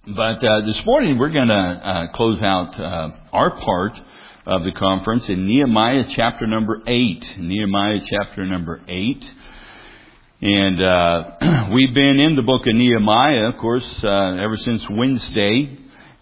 But this morning we're going to close out our part of the conference in Nehemiah chapter number 8. Nehemiah chapter number 8. And we've been in the book of Nehemiah, of course, ever since Wednesday,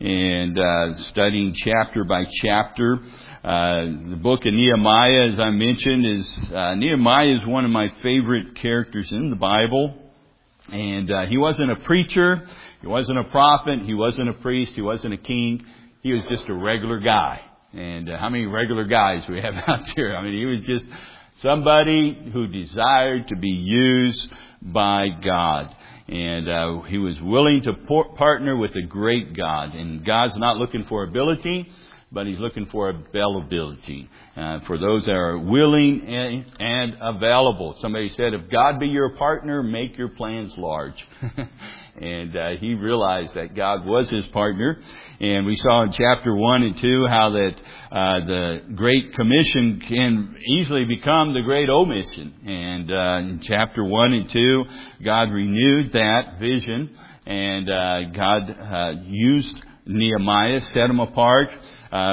and studying chapter by chapter. The book of Nehemiah, as I mentioned, Nehemiah is one of my favorite characters in the Bible. And he wasn't a preacher, he wasn't a prophet, he wasn't a priest, he wasn't a king. He was just a regular guy. And how many regular guys we have out there? I mean, he was just somebody who desired to be used by God. And he was willing to partner with a great God. And God's not looking for ability, but He's looking for availability. For those that are willing and available. Somebody said, if God be your partner, make your plans large. And he realized that God was his partner. And we saw in chapter 1 and 2 how that the Great Commission can easily become the Great Omission. And in chapter 1 and 2, God renewed that vision. And God used Nehemiah, set him apart. I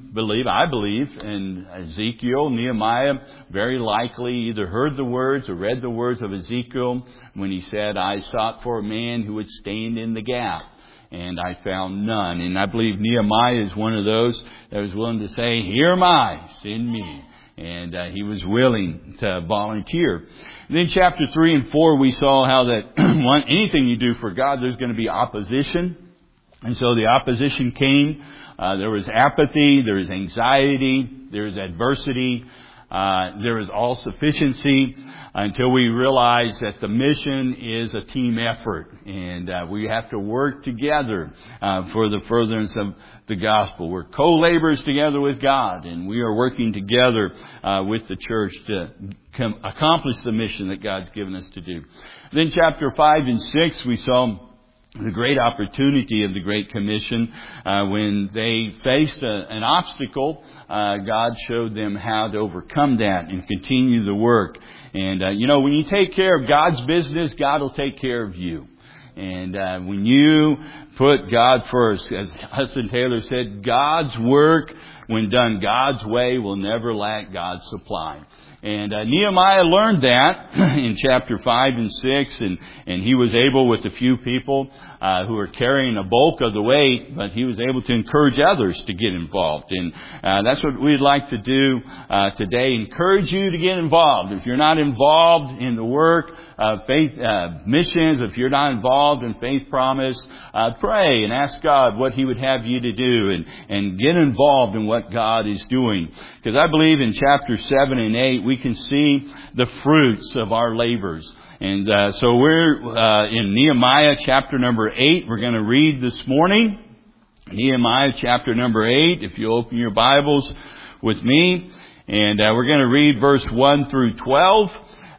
believe, in Ezekiel, Nehemiah very likely either heard the words or read the words of Ezekiel when he said, I sought for a man who would stand in the gap, and I found none. And I believe Nehemiah is one of those that was willing to say, here am I, send me. And he was willing to volunteer. And then chapter 3 and 4, we saw how that anything you do for God, there's going to be opposition. And so the opposition came. There was apathy, there was anxiety, there was adversity, there was all sufficiency until we realized that the mission is a team effort, and we have to work together for the furtherance of the gospel. We're co-laborers together with God, and we are working together with the church to accomplish the mission that God's given us to do. Then chapter 5 and 6, we saw the great opportunity of the Great Commission. When they faced an obstacle, God showed them how to overcome that and continue the work. And, when you take care of God's business, God will take care of you. And when you put God first, as Hudson Taylor said, God's work, when done God's way, will never lack God's supply. And Nehemiah learned that in chapter 5 and 6, and he was able, with a few people who were carrying a bulk of the weight, but he was able to encourage others to get involved. And that's what we'd like to do today, encourage you to get involved. If you're not involved in the work of faith missions, if you're not involved in Faith Promise, pray and ask God what He would have you to do, and get involved in what God is doing. Because I believe in chapter 7 and 8, we can see the fruits of our labors. And so we're in Nehemiah chapter number 8. We're going to read this morning. Nehemiah chapter number 8, if you open your Bibles with me. And we're going to read verse 1 through 12.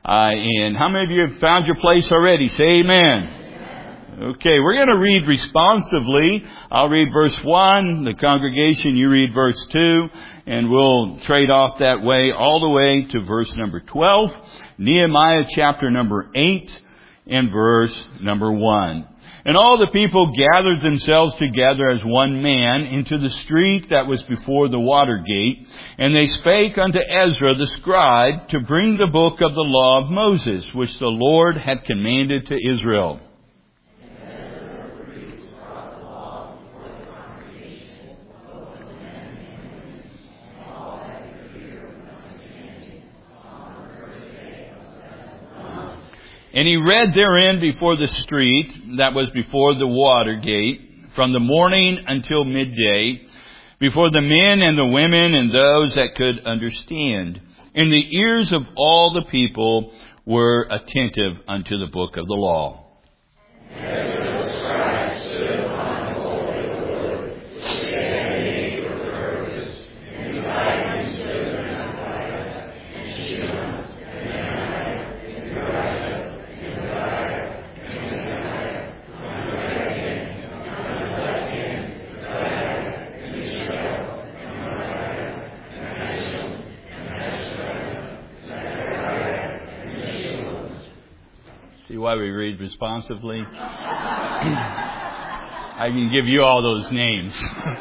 And how many of you have found your place already? Say amen. Okay, we're going to read responsively. I'll read verse 1. The congregation, you read verse 2. And we'll trade off that way all the way to verse number 12. Nehemiah chapter number 8 and verse number 1. And all the people gathered themselves together as one man into the street that was before the water gate. And they spake unto Ezra the scribe to bring the book of the law of Moses, which the Lord had commanded to Israel. And he read therein before the street that was before the water gate, from the morning until midday, before the men and the women and those that could understand. And the ears of all the people were attentive unto the book of the law. See why we read responsively? I can give you all those names.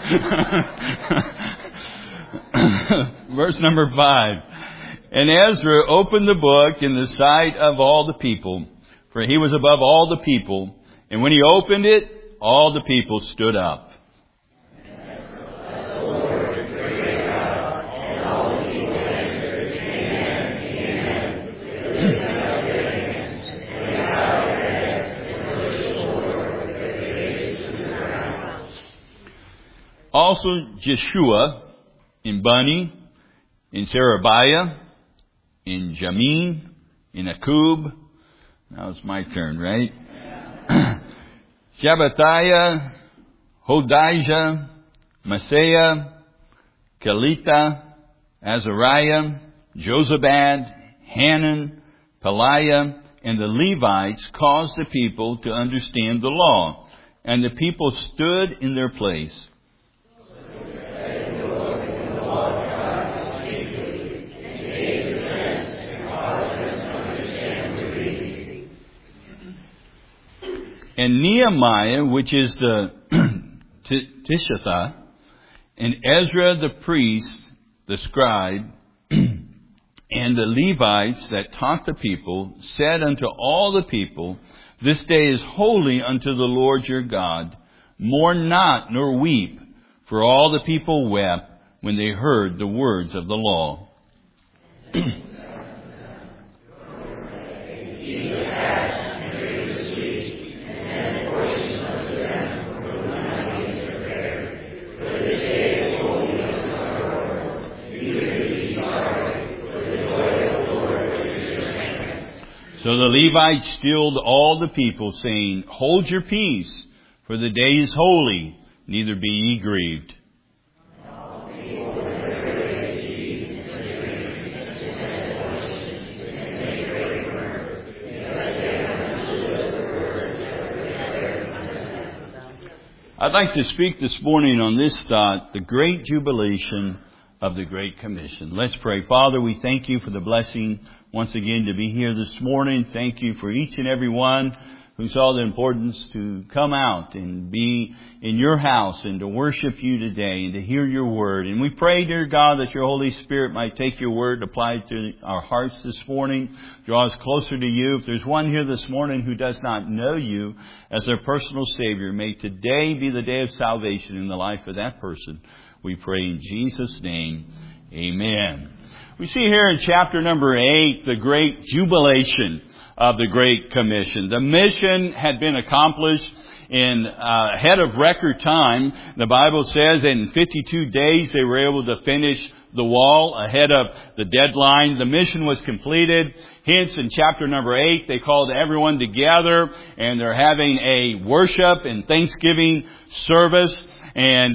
Verse number 5. And Ezra opened the book in the sight of all the people, for he was above all the people. And when he opened it, all the people stood up. Also Jeshua, in Bani, in Sherebiah, in Jamin, in Akub. Now it's my turn, right? Shabbathiah, Hodijah, Maaseiah, Kelita, Azariah, Jozabad, Hanan, Peliah, and the Levites caused the people to understand the law. And the people stood in their place. And Nehemiah, which is the Tishatha, and Ezra the priest, the scribe, and the Levites that taught the people, said unto all the people, This day is holy unto the Lord your God. Mourn not, nor weep. For all the people wept when they heard the words of the law. So the Levites stilled all the people, saying, Hold your peace, for the day is holy, neither be ye grieved. I'd like to speak this morning on this thought, the great jubilation of the Great Commission. Let's pray. Father, we thank you for the blessing once again to be here this morning. Thank you for each and every one who saw the importance to come out and be in your house and to worship you today and to hear your word. And we pray, dear God, that your Holy Spirit might take your word, apply it to our hearts this morning, draw us closer to you. If there's one here this morning who does not know you as their personal Savior, may today be the day of salvation in the life of that person. We pray in Jesus' name. Amen. We see here in chapter number 8 the great jubilation of the Great Commission. The mission had been accomplished in ahead of record time. The Bible says in 52 days they were able to finish the wall ahead of the deadline. The mission was completed. Hence, in chapter number 8, they called everyone together and they're having a worship and Thanksgiving service. And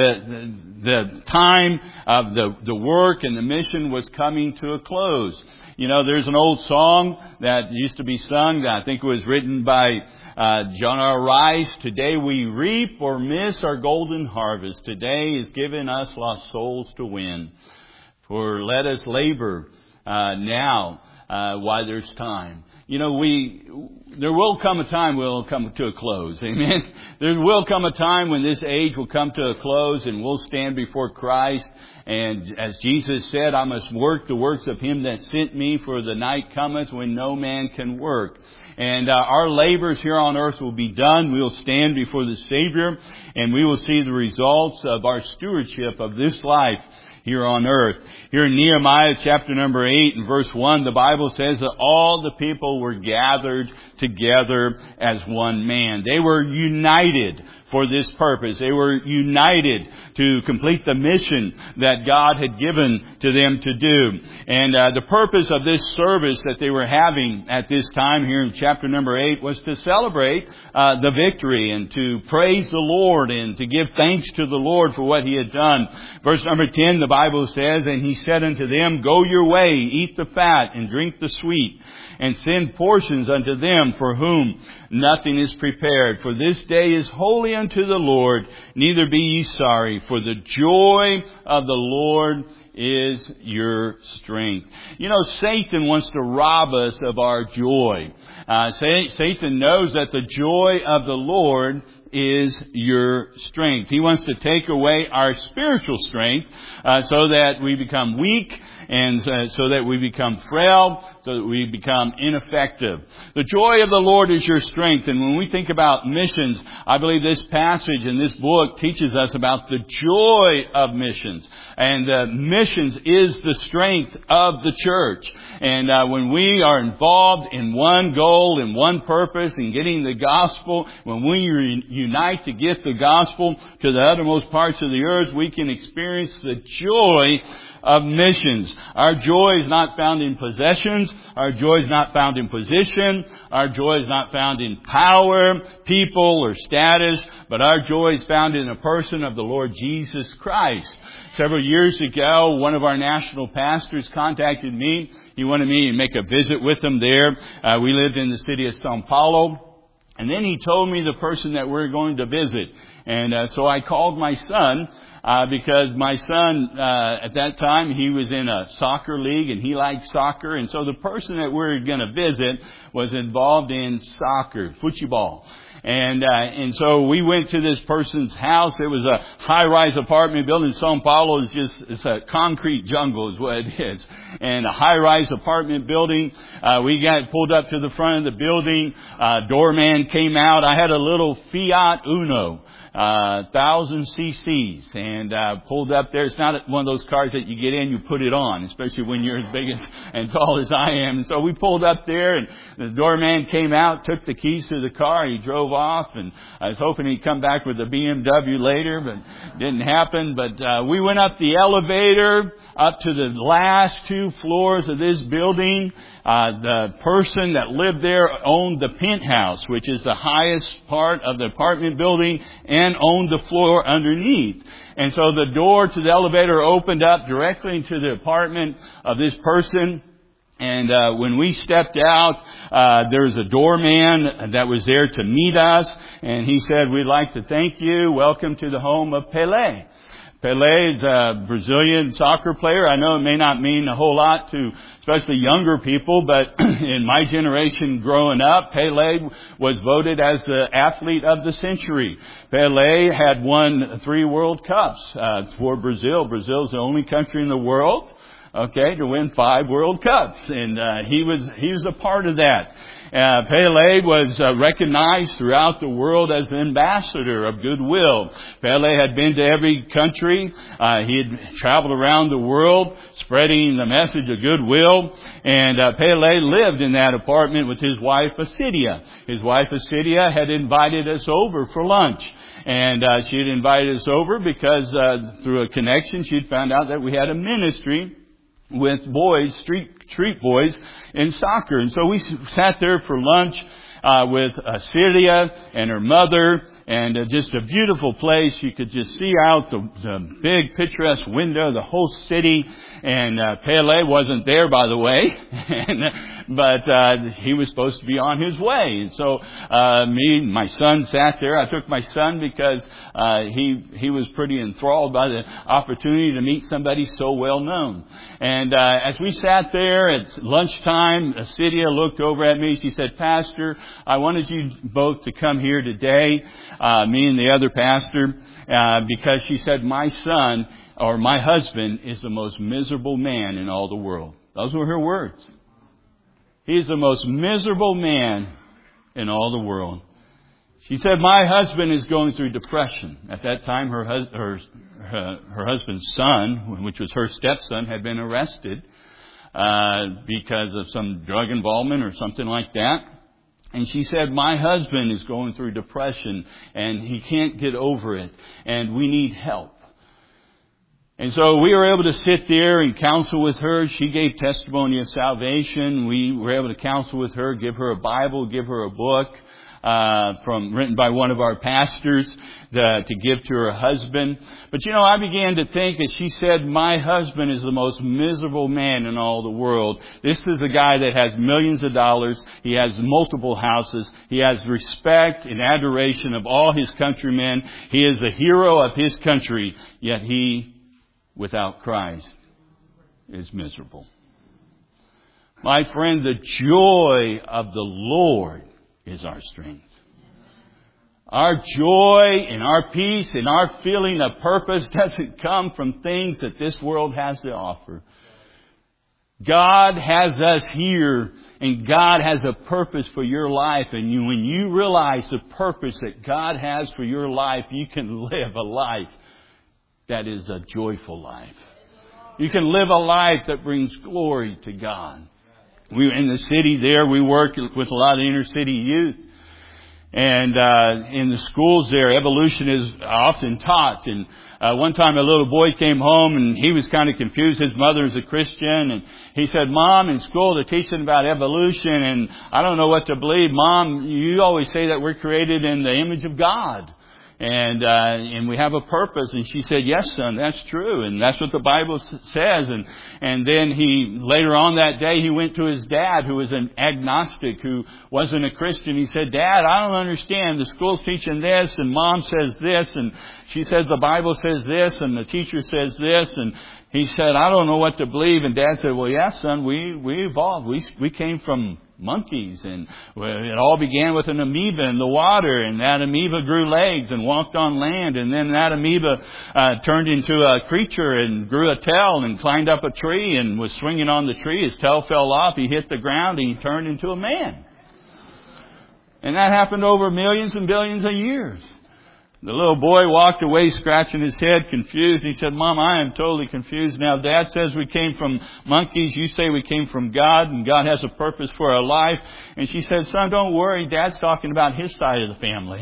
the time of the work and the mission was coming to a close. You know, there's an old song that used to be sung that I think was written by John R. Rice. Today we reap or miss our golden harvest. Today is given us lost souls to win. For let us labor now while there's time. You know, there will come a time when it will come to a close. Amen. There will come a time when this age will come to a close and we'll stand before Christ. And as Jesus said, I must work the works of him that sent me, for the night cometh when no man can work. And our labors here on earth will be done. We will stand before the Savior and we will see the results of our stewardship of this life here on earth. Here in Nehemiah chapter number 8 and verse 1, the Bible says that all the people were gathered together as one man. They were united for this purpose. They were united to complete the mission that God had given to them to do. And the purpose of this service that they were having at this time here in chapter number 8 was to celebrate the victory and to praise the Lord and to give thanks to the Lord for what he had done. Verse number 10, the Bible says, And he said unto them, Go your way, eat the fat and drink the sweet, and send portions unto them for whom nothing is prepared. For this day is holy unto the Lord, neither be ye sorry, for the joy of the Lord is your strength. You know, Satan wants to rob us of our joy. Satan knows that the joy of the Lord is your strength. He wants to take away our spiritual strength so that we become weak and so that we become frail, so that we become ineffective. The joy of the Lord is your strength. And when we think about missions, I believe this passage in this book teaches us about the joy of missions. And missions is the strength of the church. And when we are involved in one goal, in one purpose, in getting the gospel, when we unite to get the gospel to the uttermost parts of the earth, we can experience the joy of missions. Our joy is not found in possessions. Our joy is not found in position. Our joy is not found in power, people, or status. But our joy is found in the person of the Lord Jesus Christ. Several years ago, one of our national pastors contacted me. He wanted me to make a visit with him there. We lived in the city of Sao Paulo. And then he told me the person that we're going to visit. And so I called my son. Because my son, at that time, he was in a soccer league and he liked soccer. And so the person that we were going to visit was involved in soccer, football. And so we went to this person's house. It was a high-rise apartment building. Sao Paulo is it's a concrete jungle is what it is. And a high-rise apartment building. We got pulled up to the front of the building. Doorman came out. I had a little Fiat Uno. 1,000 cc's and pulled up there. It's not one of those cars that you get in, you put it on, especially when you're as big and tall as I am. And so we pulled up there and the doorman came out, took the keys to the car, he drove off, and I was hoping he'd come back with a BMW later, but didn't happen. But we went up the elevator up to the last 2 floors of this building. The person that lived there owned the penthouse, which is the highest part of the apartment building, and owned the floor underneath. And so the door to the elevator opened up directly into the apartment of this person. And when we stepped out, there was a doorman that was there to meet us. And he said, "We'd like to thank you. Welcome to the home of Pelé." Pelé is a Brazilian soccer player. I know it may not mean a whole lot to especially younger people, but in my generation growing up, Pelé was voted as the athlete of the century. Pelé had won 3 World Cups for Brazil. Brazil is the only country in the world, to win 5 World Cups, and he was a part of that. Pelé was recognized throughout the world as an ambassador of goodwill. Pelé had been to every country. He had traveled around the world spreading the message of goodwill. And Pelé lived in that apartment with his wife, Asidia. His wife, Asidia, had invited us over for lunch. And she had invited us over because through a connection, she'd found out that we had a ministry with boys, street boys in soccer. And so we sat there for lunch with Asidia and her mother, and just a beautiful place. You could just see out the big picturesque window, the whole city. And Pelé wasn't there, by the way, but he was supposed to be on his way. And so me and my son sat there. I took my son because he was pretty enthralled by the opportunity to meet somebody so well known. And as we sat there at lunchtime, Asidia looked over at me. She said, "Pastor, I wanted you both to come here today, me and the other pastor, because," she said, "my son, or my husband, is the most miserable man in all the world." Those were her words. "He is the most miserable man in all the world." She said, "My husband is going through depression." At that time, her husband's son, which was her stepson, had been arrested because of some drug involvement or something like that. And she said, "My husband is going through depression and he can't get over it, and we need help." And so we were able to sit there and counsel with her. She gave testimony of salvation. We were able to counsel with her, give her a Bible, give her a book written by one of our pastors to give to her husband. But I began to think, as she said, "My husband is the most miserable man in all the world." This is a guy that has millions of dollars. He has multiple houses. He has respect and adoration of all his countrymen. He is a hero of his country. Yet he, without Christ, is miserable. My friend, the joy of the Lord is our strength. Our joy and our peace and our feeling of purpose doesn't come from things that this world has to offer. God has us here, and God has a purpose for your life. And when you realize the purpose that God has for your life, you can live a life that is a joyful life. You can live a life that brings glory to God. We in the city there, we work with a lot of inner city youth. And in the schools there, evolution is often taught. And one time a little boy came home and he was kind of confused. His mother is a Christian. And he said, Mom, in school they're teaching about evolution and I don't know what to believe. Mom, you always say that we're created in the image of God. And we have a purpose. And she said, yes, son, that's true. And that's what the Bible says. And then later on that day, he went to his dad, who was an agnostic, who wasn't a Christian. He said, Dad, I don't understand. The school's teaching this and Mom says this. And she says the Bible says this and the teacher says this. And he said, I don't know what to believe. And Dad said, well, yeah, son, we evolved. We came from monkeys, and it all began with an amoeba in the water, and that amoeba grew legs and walked on land, and then that amoeba turned into a creature and grew a tail and climbed up a tree and was swinging on the tree. His tail fell off, he hit the ground, and he turned into a man. And that happened over millions and billions of years. The little boy walked away scratching his head, confused. He said, Mom, I am totally confused now. Dad says we came from monkeys. You say we came from God, and God has a purpose for our life. And she said, son, don't worry. Dad's talking about his side of the family.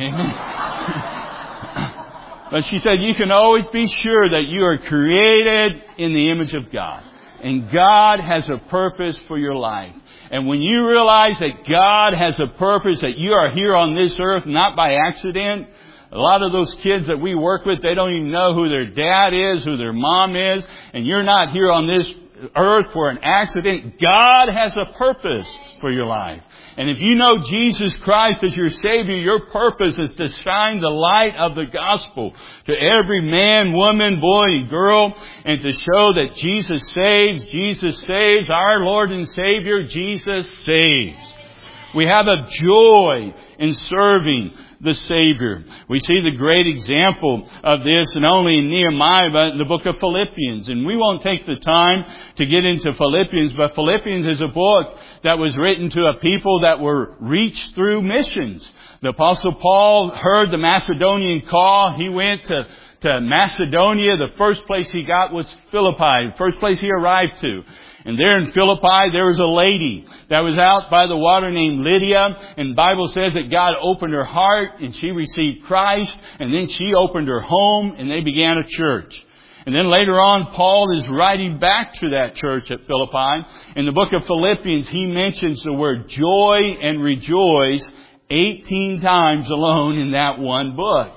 But she said, you can always be sure that you are created in the image of God. And God has a purpose for your life. And when you realize that God has a purpose, that you are here on this earth not by accident. A lot of those kids that we work with, they don't even know who their dad is, who their mom is. And you're not here on this earth for an accident. God has a purpose for your life. And if you know Jesus Christ as your Savior, your purpose is to shine the light of the gospel to every man, woman, boy, and girl, and to show that Jesus saves. Jesus saves. Our Lord and Savior, Jesus saves. We have a joy in serving the Savior. We see the great example of this not only in Nehemiah but in the book of Philippians. And we won't take the time to get into Philippians, but Philippians is a book that was written to a people that were reached through missions. The Apostle Paul heard the Macedonian call. He went to Macedonia. The first place he got was Philippi, the first place he arrived to. And there in Philippi, there was a lady that was out by the water named Lydia. And the Bible says that God opened her heart and she received Christ. And then she opened her home and they began a church. And then later on, Paul is writing back to that church at Philippi. In the book of Philippians, he mentions the word joy and rejoice 18 times alone in that one book.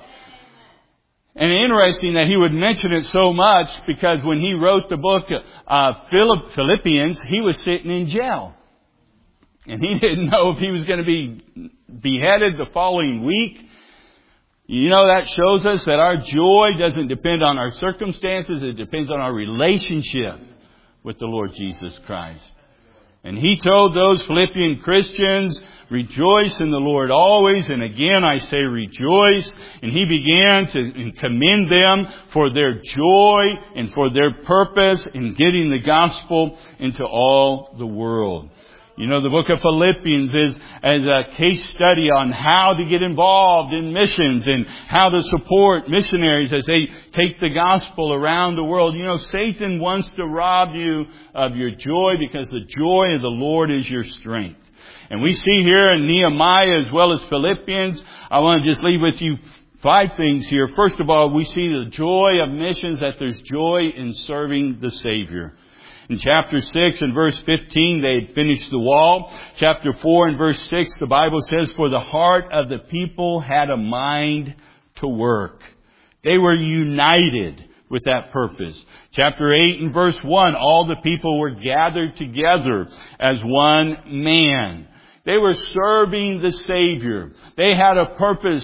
And interesting that he would mention it so much because when he wrote the book Philippians, he was sitting in jail. And he didn't know if he was going to be beheaded the following week. You know, that shows us that our joy doesn't depend on our circumstances. It depends on our relationship with the Lord Jesus Christ. And he told those Philippian Christians, rejoice in the Lord always. And again, I say rejoice. And he began to commend them for their joy and for their purpose in getting the gospel into all the world. You know, the book of Philippians is a case study on how to get involved in missions and how to support missionaries as they take the gospel around the world. You know, Satan wants to rob you of your joy because the joy of the Lord is your strength. And we see here in Nehemiah as well as Philippians, I want to just leave with you 5 things here. First of all, we see the joy of missions, that there's joy in serving the Savior. In chapter 6 and verse 15, they had finished the wall. Chapter 4 and verse 6, the Bible says, for the heart of the people had a mind to work. They were united with that purpose. Chapter 8 and verse 1, all the people were gathered together as one man. They were serving the Savior. They had a purpose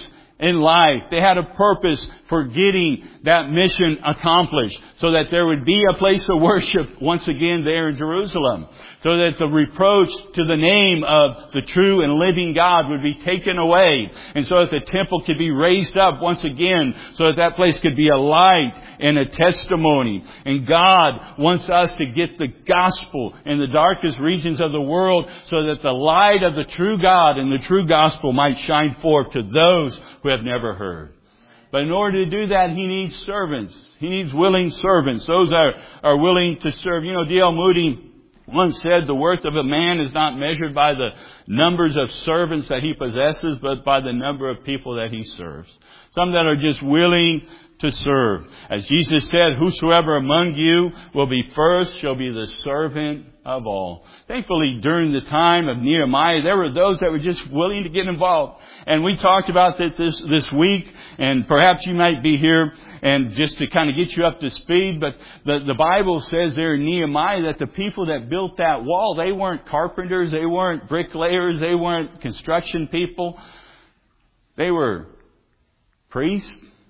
in life. They had a purpose for getting that mission accomplished so that there would be a place of worship once again there in Jerusalem. So that the reproach to the name of the true and living God would be taken away. And so that the temple could be raised up once again. So that that place could be a light and a testimony. And God wants us to get the gospel in the darkest regions of the world so that the light of the true God and the true gospel might shine forth to those who have never heard. But in order to do that, He needs servants. He needs willing servants. Those are willing to serve. You know, D.L. Moody once said, the worth of a man is not measured by the numbers of servants that he possesses, but by the number of people that he serves. Some that are just willing to serve. As Jesus said, whosoever among you will be first shall be the servant of all. Thankfully, during the time of Nehemiah, there were those that were just willing to get involved. And we talked about this week, and perhaps you might be here and just to kind of get you up to speed. But the Bible says there in Nehemiah that the people that built that wall, they weren't carpenters, they weren't bricklayers, they weren't construction people. They were priests.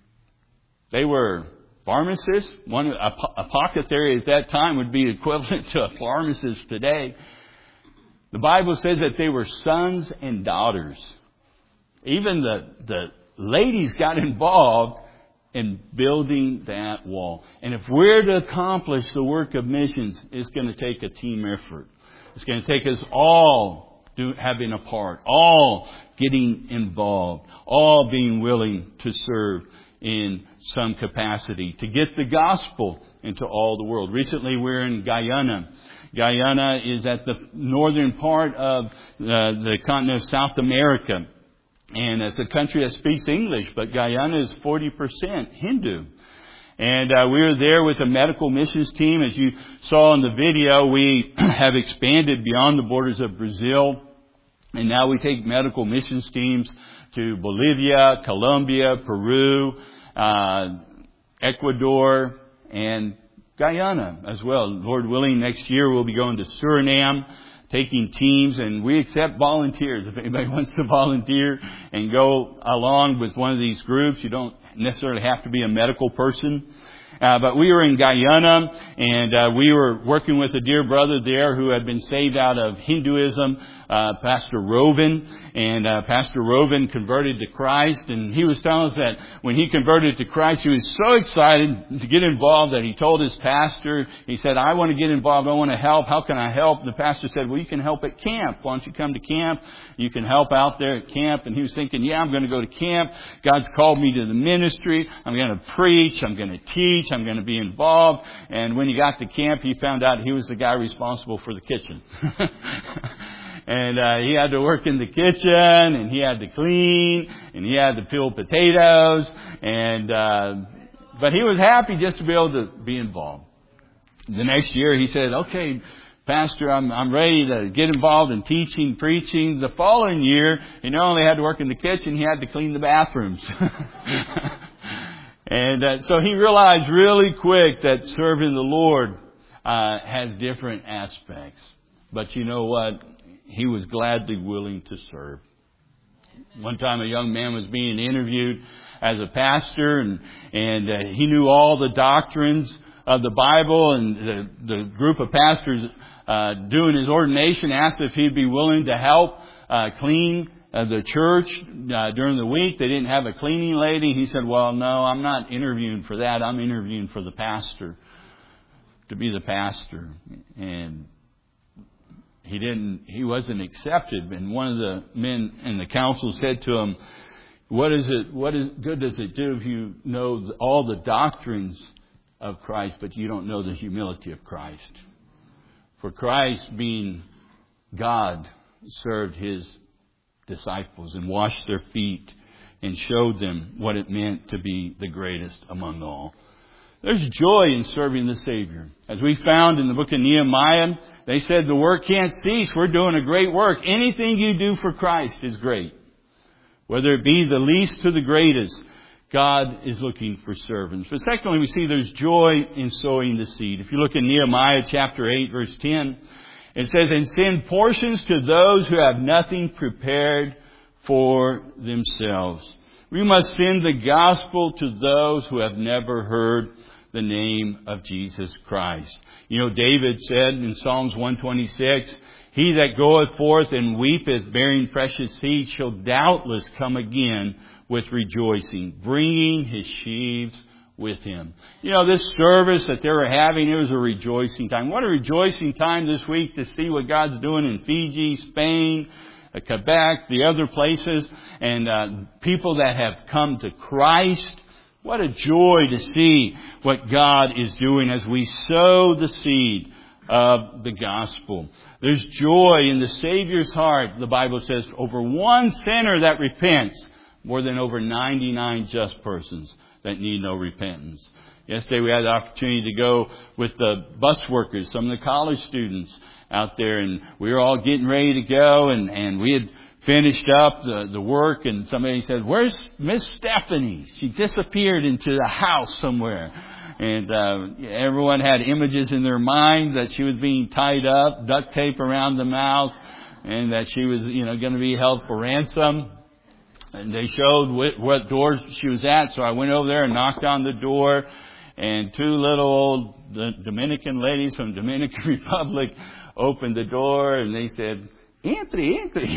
They were pharmacists. A apothecary at that time would be equivalent to a pharmacist today. The Bible says that they were sons and daughters. Even the ladies got involved in building that wall. And if we're to accomplish the work of missions, it's going to take a team effort. It's going to take us all having a part, all getting involved, all being willing to serve in some capacity to get the gospel into all the world. Recently we're in Guyana. Guyana is at the northern part of the continent of South America. And it's a country that speaks English, but Guyana is 40% Hindu. And we were there with a medical missions team. As you saw in the video, we have expanded beyond the borders of Brazil. And now we take medical missions teams to Bolivia, Colombia, Peru, Ecuador, and Guyana as well. Lord willing, next year we'll be going to Suriname, taking teams, and we accept volunteers. If anybody wants to volunteer and go along with one of these groups, you don't necessarily have to be a medical person. But we were in Guyana, and we were working with a dear brother there who had been saved out of Hinduism, Pastor Rovin. And Pastor Rovin converted to Christ, and he was telling us that when he converted to Christ, he was so excited to get involved that he told his pastor, he said, I want to get involved, I want to help, how can I help? And the pastor said, well, you can help at camp. Why don't you come to camp? You can help out there at camp. And he was thinking, yeah, I'm going to go to camp. God's called me to the ministry. I'm going to preach. I'm going to teach. I'm going to be involved. And when he got to camp, he found out he was the guy responsible for the kitchen. And he had to work in the kitchen, and he had to clean, and he had to peel potatoes, and but he was happy just to be able to be involved. The next year he said, okay, Pastor, I'm ready to get involved in teaching, preaching. The following year, he not only had to work in the kitchen, he had to clean the bathrooms. And so he realized really quick that serving the Lord has different aspects. But you know what? He was gladly willing to serve. One time a young man was being interviewed as a pastor, and he knew all the doctrines of the Bible, and the group of pastors doing his ordination asked if he'd be willing to help clean the church during the week. They didn't have a cleaning lady. He said, well, no, I'm not interviewing for that. I'm interviewing for the pastor, to be the pastor. And he wasn't accepted. And one of the men in the council said to him, what good does it do if you know all the doctrines of Christ, but you don't know the humility of Christ? For Christ, being God, served His disciples and washed their feet and showed them what it meant to be the greatest among all. There's joy in serving the Savior. As we found in the book of Nehemiah, they said the work can't cease. We're doing a great work. Anything you do for Christ is great. Whether it be the least to the greatest, God is looking for servants. But secondly, we see there's joy in sowing the seed. If you look in Nehemiah chapter 8, verse 10, it says, and send portions to those who have nothing prepared for themselves. We must send the gospel to those who have never heard the name of Jesus Christ. You know, David said in Psalms 126, "He that goeth forth and weepeth, bearing precious seed, shall doubtless come again with rejoicing, bringing his sheaves with him." You know, this service that they were having, it was a rejoicing time. What a rejoicing time this week to see what God's doing in Fiji, Spain, Quebec, the other places, and people that have come to Christ. What a joy to see what God is doing as we sow the seed of the gospel. There's joy in the Savior's heart, the Bible says, over one sinner that repents, more than over 99 just persons that need no repentance. Yesterday we had the opportunity to go with the bus workers, some of the college students out there, and we were all getting ready to go, and we had finished up the work, and somebody said, "Where's Miss Stephanie? She disappeared into the house somewhere." And everyone had images in their mind that she was being tied up, duct tape around the mouth, and that she was, going to be held for ransom. And they showed what door she was at, so I went over there and knocked on the door, and two little old Dominican ladies from Dominican Republic opened the door, and they said, "Entre."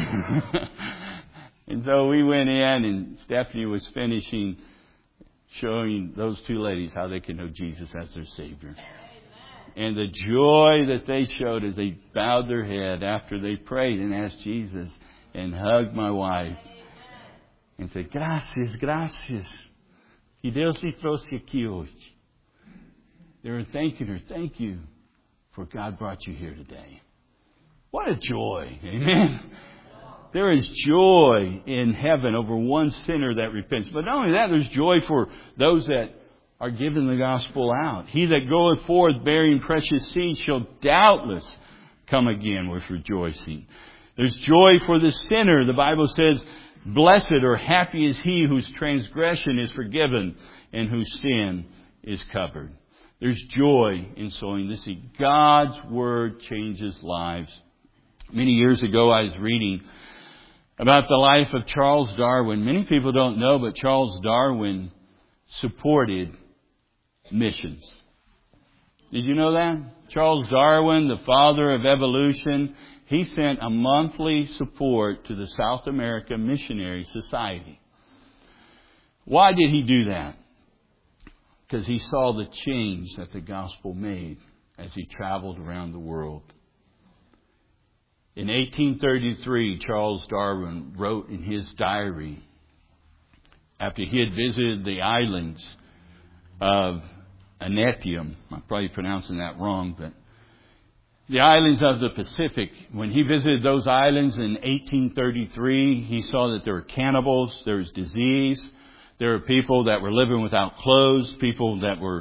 And so we went in, and Stephanie was finishing showing those two ladies how they can know Jesus as their Savior. And the joy that they showed as they bowed their head after they prayed and asked Jesus and hugged my wife and said, "Gracias, gracias. Que Deus te trouxe aqui hoje." They were thanking her, "Thank you for God brought you here today." What a joy. Amen. There is joy in heaven over one sinner that repents. But not only that, there's joy for those that are giving the gospel out. "He that goeth forth bearing precious seed shall doubtless come again with rejoicing." There's joy for the sinner. The Bible says, "Blessed or happy is he whose transgression is forgiven and whose sin is covered." There's joy in sowing the seed. God's Word changes lives. Many years ago, I was reading about the life of Charles Darwin. Many people don't know, but Charles Darwin supported missions. Did you know that? Charles Darwin, the father of evolution, he sent a monthly support to the South America Missionary Society. Why did he do that? Because he saw the change that the gospel made as he traveled around the world. In 1833, Charles Darwin wrote in his diary, after he had visited the islands of Anetium, I'm probably pronouncing that wrong, but the islands of the Pacific. When he visited those islands in 1833, he saw that there were cannibals, there was disease, there were people that were living without clothes, people that were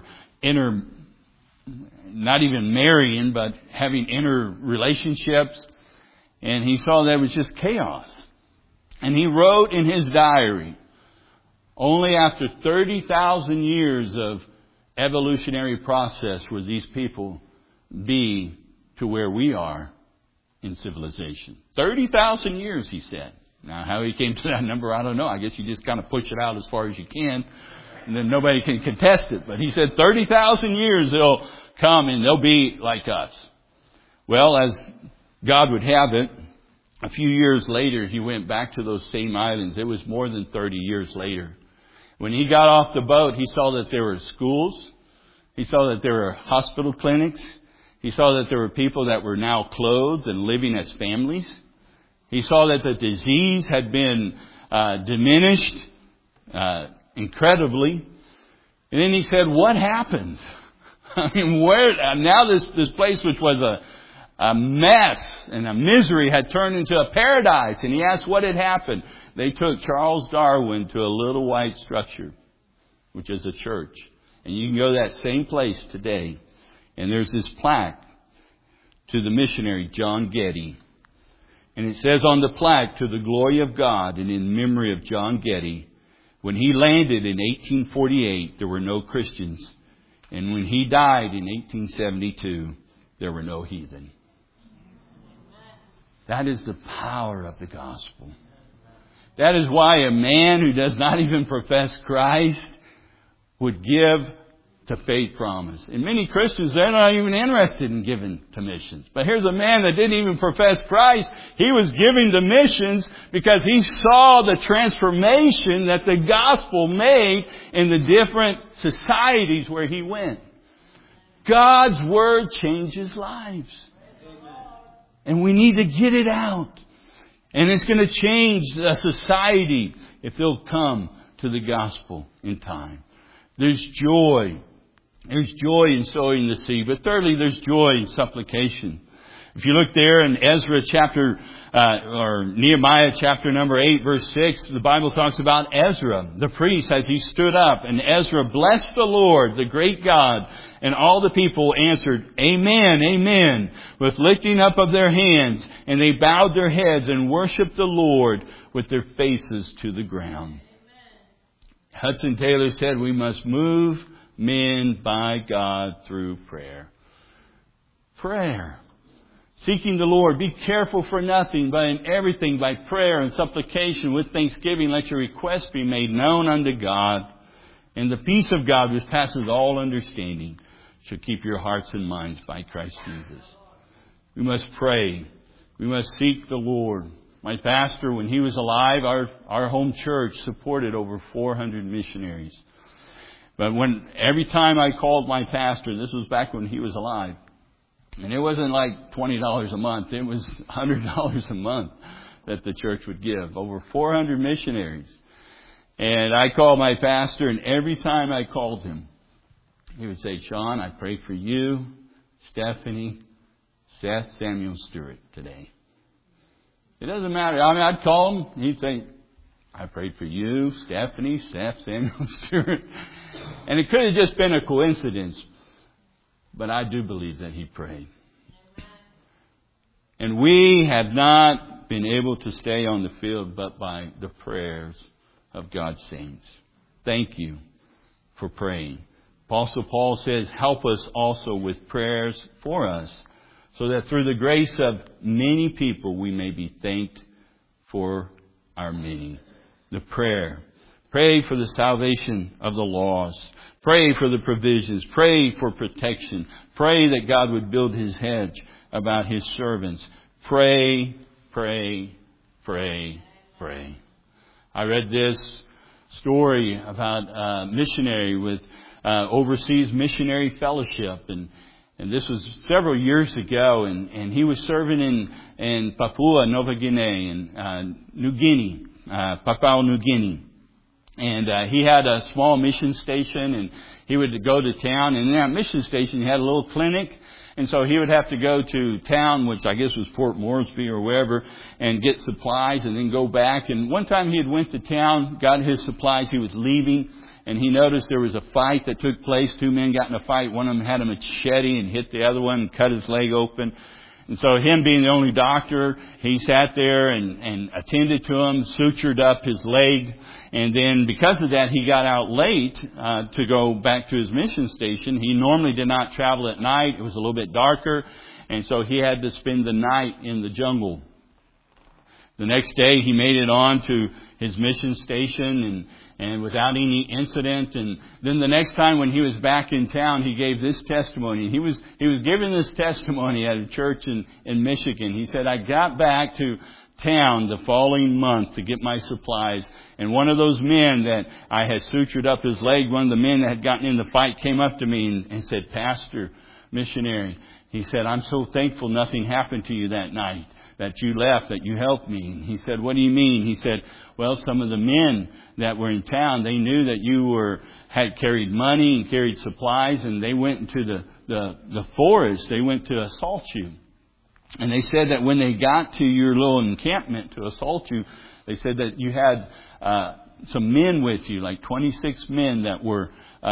not even marrying, but having inner relationships. And he saw that it was just chaos. And he wrote in his diary, only after 30,000 years of evolutionary process would these people be to where we are in civilization. 30,000 years, he said. Now, how he came to that number, I don't know. I guess you just kind of push it out as far as you can, and then nobody can contest it. But he said 30,000 years they'll come and they'll be like us. Well, as God would have it, a few years later, he went back to those same islands. It was more than 30 years later. When he got off the boat, he saw that there were schools. He saw that there were hospital clinics. He saw that there were people that were now clothed and living as families. He saw that the disease had been diminished incredibly. And then he said, "What happened?" I mean, where now this place, which was a mess and a misery, had turned into a paradise. And he asked what had happened. They took Charles Darwin to a little white structure, which is a church. And you can go to that same place today. And there's this plaque to the missionary John Getty. And it says on the plaque, "To the glory of God and in memory of John Getty, when he landed in 1848, there were no Christians. And when he died in 1872, there were no heathen." That is the power of the gospel. That is why a man who does not even profess Christ would give to Faith Promise. And many Christians, they're not even interested in giving to missions. But here's a man that didn't even profess Christ. He was giving to missions because he saw the transformation that the gospel made in the different societies where he went. God's Word changes lives. And we need to get it out. And it's going to change the society if they'll come to the gospel in time. There's joy. There's joy in sowing the seed. But thirdly, there's joy in supplication. If you look there in Nehemiah chapter number 8, verse 6, the Bible talks about Ezra, the priest, as he stood up. And Ezra blessed the Lord, the great God. And all the people answered, Amen, Amen, with lifting up of their hands. And they bowed their heads and worshiped the Lord with their faces to the ground. Hudson Taylor said, we must move men by God through prayer. Prayer. Seeking the Lord. Be careful for nothing, but in everything by prayer and supplication with thanksgiving let your requests be made known unto God. And the peace of God, which passes all understanding, shall keep your hearts and minds by Christ Jesus. We must pray. We must seek the Lord. My pastor, when he was alive, our home church supported over 400 missionaries. But every time I called my pastor, this was back when he was alive, and it wasn't like $20 a month. It was $100 a month that the church would give. Over 400 missionaries. And I called my pastor, and every time I called him, he would say, Sean, I pray for you, Stephanie, Seth, Samuel Stewart today. It doesn't matter. I mean, I'd call him. He'd say, I prayed for you, Stephanie, Seth, Samuel Stewart. And it could have just been a coincidence. But I do believe that he prayed. And we have not been able to stay on the field but by the prayers of God's saints. Thank you for praying. Apostle Paul says, help us also with prayers for us, so that through the grace of many people we may be thanked for our many. The prayer. Pray for the salvation of the lost. Pray for the provisions. Pray for protection. Pray that God would build His hedge about His servants. Pray, pray, pray, pray. I read this story about a missionary with Overseas Missionary Fellowship, and this was several years ago, and he was serving in Papua Nova Guinea, in New Guinea, Papua New Guinea. And he had a small mission station, and he would go to town, and in that mission station he had a little clinic, and so he would have to go to town, which I guess was Port Moresby or wherever, and get supplies and then go back. And one time he had went to town, got his supplies, he was leaving, and he noticed there was a fight that took place. Two men got in a fight. One of them had a machete and hit the other one and cut his leg open. And so him being the only doctor, he sat there and attended to him, sutured up his leg. And then because of that, he got out late to go back to his mission station. He normally did not travel at night. It was a little bit darker. And so he had to spend the night in the jungle. The next day, he made it on to his mission station and without any incident. And then the next time when he was back in town, he gave this testimony. He was giving this testimony at a church in Michigan. He said, I got back to town the following month to get my supplies, and one of those men that I had sutured up his leg, one of the men that had gotten in the fight, came up to me and said, Pastor, missionary, he said, I'm so thankful nothing happened to you that night, that you left, that you helped me. And he said, what do you mean? He said, well, some of the men that were in town, they knew that you had carried money and carried supplies, and they went into the forest. They went to assault you. And they said that when they got to your little encampment to assault you, they said that you had some men with you, like 26 men that were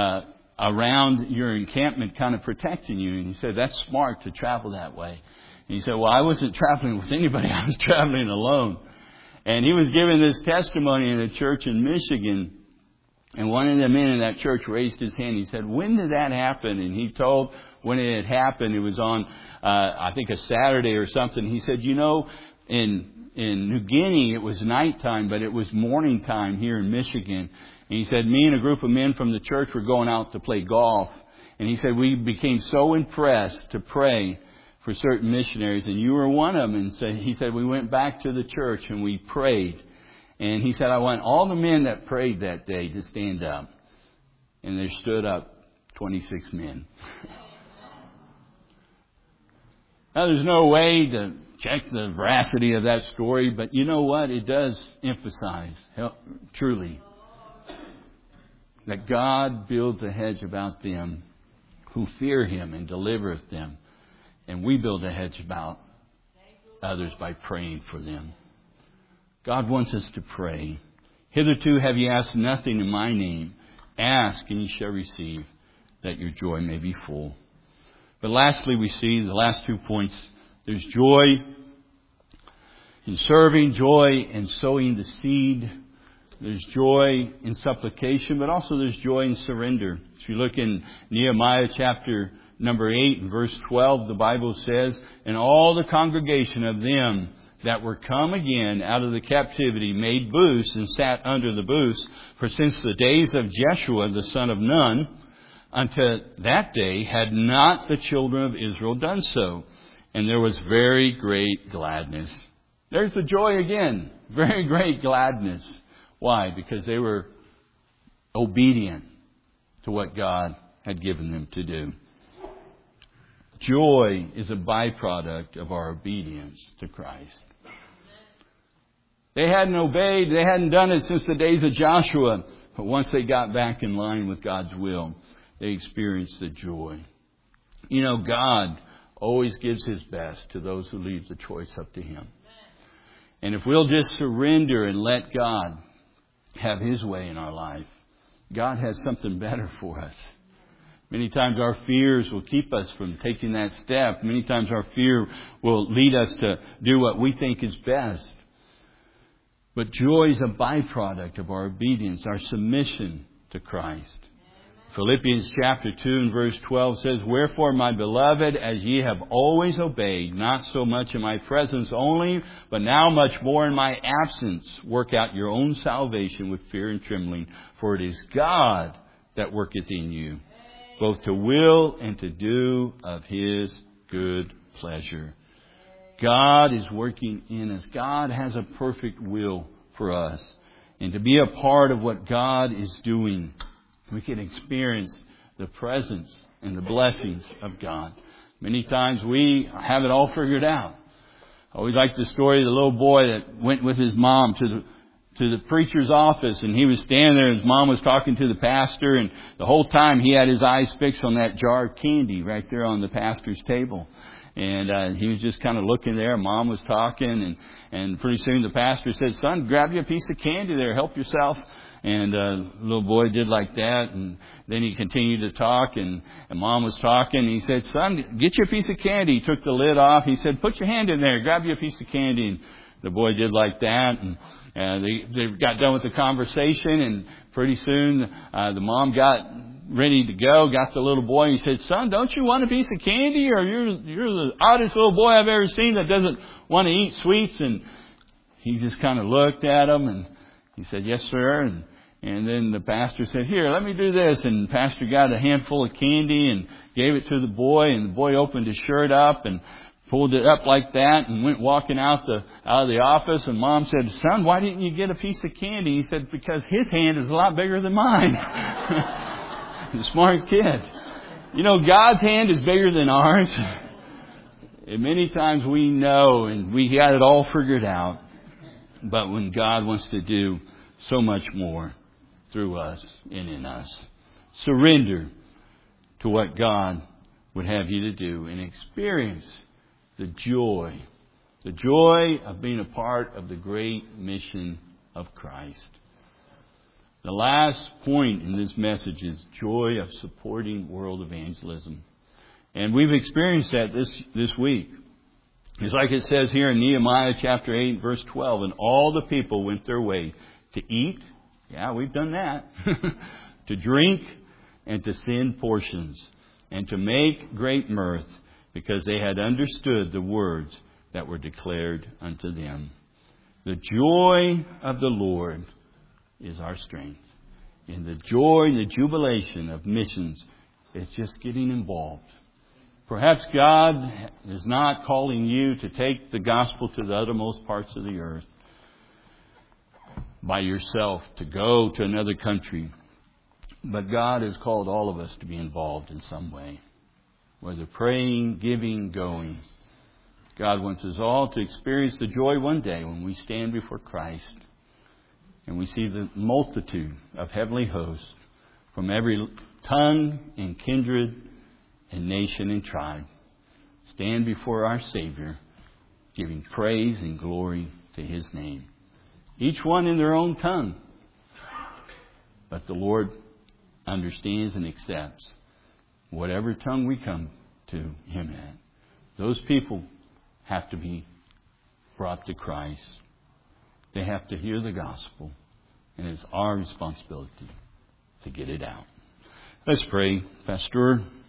around your encampment kind of protecting you. And he said, that's smart to travel that way. And he said, well, I wasn't traveling with anybody. I was traveling alone. And he was giving this testimony in a church in Michigan. And one of the men in that church raised his hand. He said, when did that happen? And he told when it had happened, it was on, I think, a Saturday or something. He said, in in New Guinea, it was nighttime, but it was morning time here in Michigan. And he said, me and a group of men from the church were going out to play golf. And he said, we became so impressed to pray for certain missionaries, and you were one of them. And so he said, we went back to the church and we prayed. And he said, I want all the men that prayed that day to stand up. And there stood up 26 men. Now, there's no way to check the veracity of that story, but you know what? It does emphasize, truly, that God builds a hedge about them who fear Him and delivereth them. And we build a hedge about others by praying for them. God wants us to pray. Hitherto have ye asked nothing in my name. Ask and ye shall receive, that your joy may be full. But lastly, we see the last 2 points. There's joy in serving, joy in sowing the seed. There's joy in supplication, but also there's joy in surrender. If you look in Nehemiah chapter number 8 and verse 12, the Bible says, and all the congregation of them that were come again out of the captivity made booths and sat under the booths. For since the days of Jeshua the son of Nun, unto that day had not the children of Israel done so. And there was very great gladness. There's the joy again. Very great gladness. Why? Because they were obedient to what God had given them to do. Joy is a byproduct of our obedience to Christ. They hadn't obeyed. They hadn't done it since the days of Joshua. But once they got back in line with God's will, they experienced the joy. You know, God always gives His best to those who leave the choice up to Him. And if we'll just surrender and let God have His way in our life, God has something better for us. Many times our fears will keep us from taking that step. Many times our fear will lead us to do what we think is best. But joy is a byproduct of our obedience, our submission to Christ. Philippians chapter 2 and verse 12 says, wherefore, my beloved, as ye have always obeyed, not so much in my presence only, but now much more in my absence, work out your own salvation with fear and trembling. For it is God that worketh in you, both to will and to do of His good pleasure. God is working in us. God has a perfect will for us. And to be a part of what God is doing, we can experience the presence and the blessings of God. Many times we have it all figured out. I always like the story of the little boy that went with his mom to the preacher's office, and he was standing there and his mom was talking to the pastor, and the whole time he had his eyes fixed on that jar of candy right there on the pastor's table. And he was just kind of looking there. Mom was talking, and pretty soon the pastor said, son, grab you a piece of candy there, help yourself. And the little boy did like that, and then he continued to talk, and Mom was talking, and he said, son, get you a piece of candy. He took the lid off. He said, put your hand in there, grab you a piece of candy. And the boy did like that, and they got done with the conversation, and pretty soon the mom got ready to go, got the little boy, and he said, son, don't you want a piece of candy? Or you're the oddest little boy I've ever seen that doesn't want to eat sweets. And he just kind of looked at him, and he said, yes, sir. And then the pastor said, here, let me do this. And the pastor got a handful of candy and gave it to the boy. And the boy opened his shirt up and pulled it up like that and went walking out of the office. And Mom said, son, why didn't you get a piece of candy? He said, because his hand is a lot bigger than mine. The smart kid. You know, God's hand is bigger than ours. And many times we know and we got it all figured out. But when God wants to do so much more through us and in us, surrender to what God would have you to do and experience the joy of being a part of the great mission of Christ. The last point in this message is joy of supporting world evangelism. And we've experienced that this week. It's like it says here in Nehemiah chapter 8, verse 12, and all the people went their way to eat. Yeah, we've done that. To drink and to send portions and to make great mirth because they had understood the words that were declared unto them. The joy of the Lord is our strength. And the joy and the jubilation of missions is just getting involved. Perhaps God is not calling you to take the gospel to the uttermost parts of the earth by yourself, to go to another country. But God has called all of us to be involved in some way. Whether praying, giving, going. God wants us all to experience the joy one day when we stand before Christ and we see the multitude of heavenly hosts from every tongue and kindred and nation and tribe stand before our Savior, giving praise and glory to His name. Each one in their own tongue. But the Lord understands and accepts whatever tongue we come to Him at. Those people have to be brought to Christ. They have to hear the gospel. And it's our responsibility to get it out. Let's pray. Pastor.